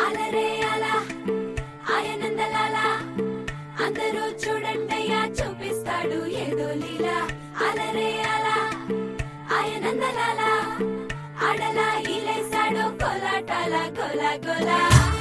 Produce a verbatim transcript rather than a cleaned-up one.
అలరే అలా ఆయనందలాల అందరూ చూడండయ్యా చూపిస్తాడు ఏదో లీలా అలరే అలా ఆయనందలాల ఆడలా ఈలేశాడు కోలాటాల గోలా గోలా